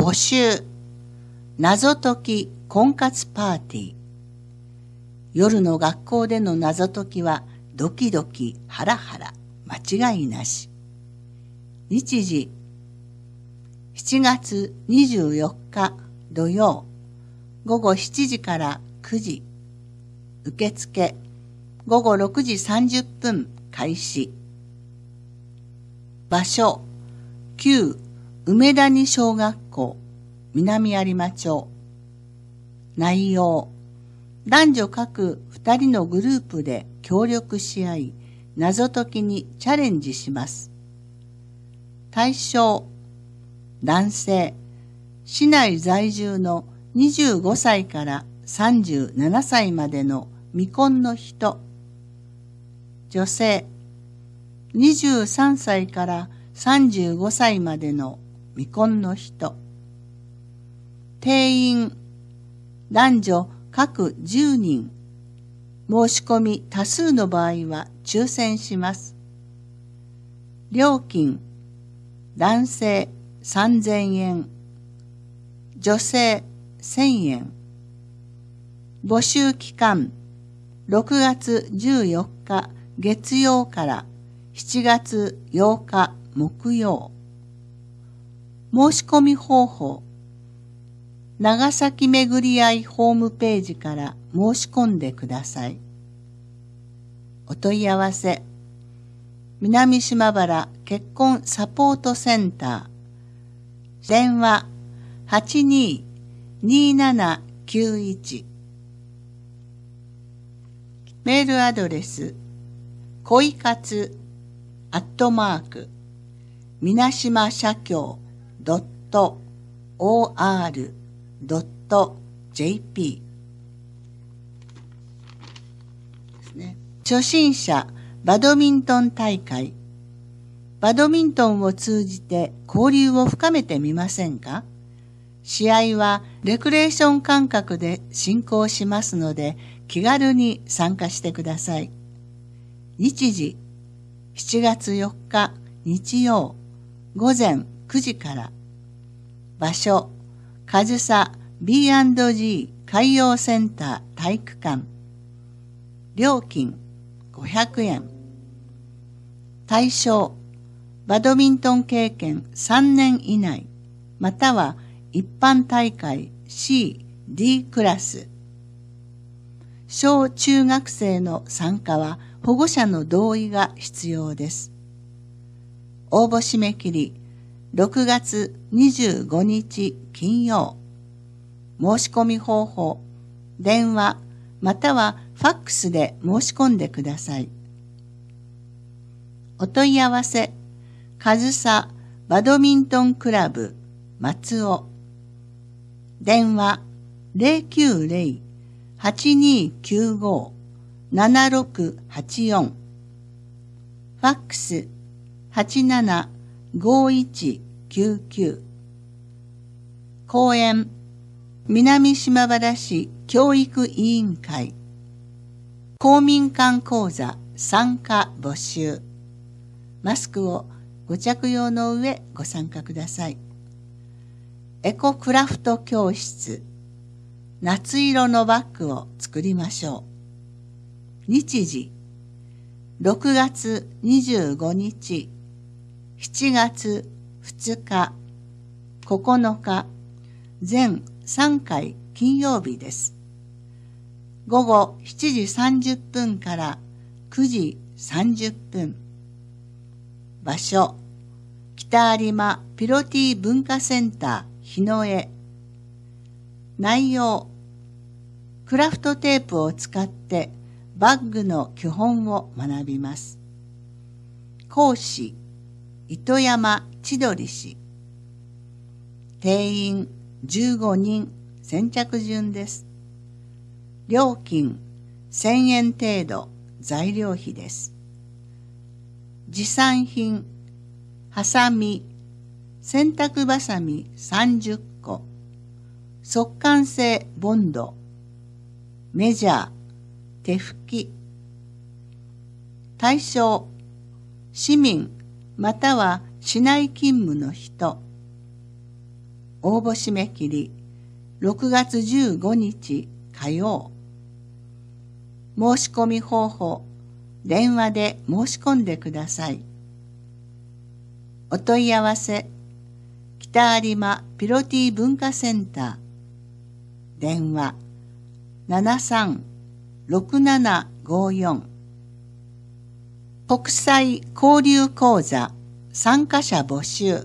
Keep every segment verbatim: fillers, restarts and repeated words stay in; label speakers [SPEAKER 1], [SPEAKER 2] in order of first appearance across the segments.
[SPEAKER 1] 募集、謎解き婚活パーティー。夜の学校での謎解きはドキドキハラハラ間違いなし。日時、しちがつにじゅうよっか土曜、午後しちじからくじ。受付、午後ろくじさんじゅっぷん開始。場所、旧梅谷小学校、南有馬町。内容、男女各二人のグループで協力し合い、謎解きにチャレンジします。対象、男性、市内在住のにじゅうごさいからさんじゅうななさいまでの未婚の人。女性、にじゅうさんさいからさんじゅうごさいまでの未婚の人。定員、男女各じゅうにん。申し込み多数の場合は抽選します。料金、男性さんぜんえん、女性せんえん。募集期間、ろくがつじゅうよっか月曜からしちがつようか木曜。申し込み方法、長崎めぐりあいホームページから申し込んでください。お問い合わせ、南島原結婚サポートセンター、電話 はちにーにーななきゅういち。メールアドレス、恋活アットマーク、みなしま社協ドット オーアール ドット ジェーピー ですね。初心者バドミントン大会。バドミントンを通じて交流を深めてみませんか？試合はレクレーション感覚で進行しますので、気軽に参加してください。日時、しちがつよっか日曜、午前くじから。場所、上総 ビーアンドジー 海洋センター体育館。料金ごひゃくえん。対象、バドミントン経験さんねん以内、または一般大会 シー、ディー クラス。小中学生の参加は保護者の同意が必要です。応募締め切り、ろくがつにじゅうごにち金曜。申し込み方法、電話またはファックスで申し込んでください。お問い合わせ、上総バドミントンクラブ松尾。電話 ゼロきゅうゼロ はちにーきゅうご ななろくはちよん。ファックス はちなな ごいち きゅうきゅう。講演、南島原市教育委員会。公民館講座参加募集。マスクをご着用の上ご参加ください。エコクラフト教室。夏色のバッグを作りましょう。日時、ろくがつにじゅうごにち、しちがつふつか、ここのか、全さんかい金曜日です。午後しちじさんじゅっぷんからくじさんじゅっぷん。場所、北有馬ピロティ文化センター日の絵。内容、クラフトテープを使ってバッグの基本を学びます。講師、糸山千鳥氏。定員じゅうごにん、先着順です。料金せんえん程度、材料費です。持参品、ハサミ、洗濯バサミさんじゅっこ、速乾性ボンド、メジャー、手拭き。対象、市民または市内勤務の人。 応募締め切りろくがつじゅうごにち火曜。申し込み方法、電話で申し込んでください。お問い合わせ、北有馬ピロティ文化センター、電話ななさんろくななごよん。国際交流講座参加者募集。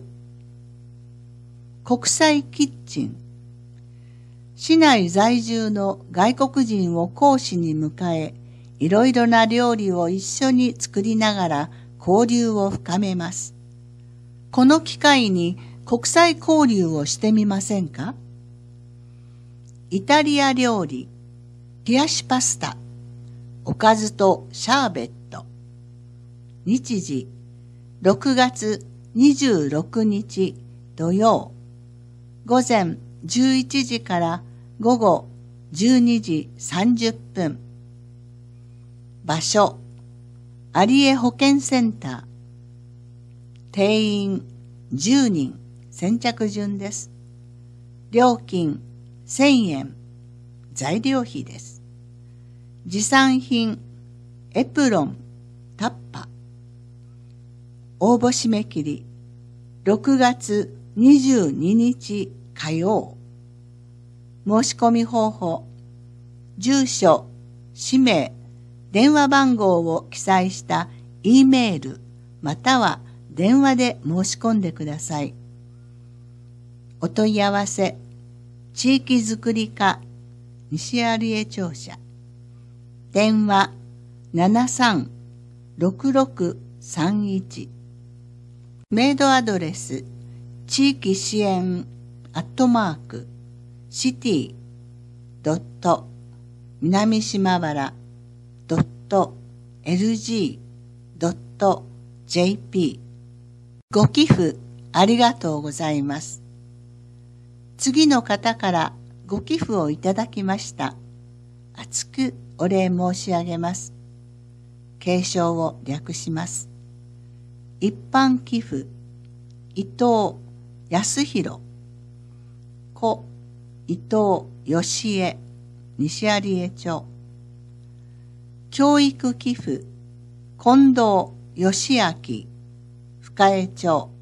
[SPEAKER 1] 国際キッチン。市内在住の外国人を講師に迎え、いろいろな料理を一緒に作りながら交流を深めます。この機会に国際交流をしてみませんか？イタリア料理、冷やしパスタ、おかずとシャーベット。日時、ろくがつにじゅうろくにち土曜、午前じゅういちじから午後じゅうにじさんじゅっぷん。場所、有江保健センター。定員じゅうにん、先着順です。料金せんえん、材料費です。持参品、エプロン、タッパ。応募締め切り、ろくがつにじゅうににち火曜。申し込み方法、住所、氏名、電話番号を記載した E メールまたは電話で申し込んでください。お問い合わせ、地域づくり課西有江庁舎。電話ななさんろくろくさんいち。メールアドレス、地域支援アットマークシティドット南島原ドットエルジードットジェーピー。ご寄付ありがとうございます。次の方からご寄付をいただきました。厚くお礼申し上げます。継承を略します。一般寄付、伊藤康弘、故伊藤義恵、西有江町。教育寄付、近藤義明、深江町。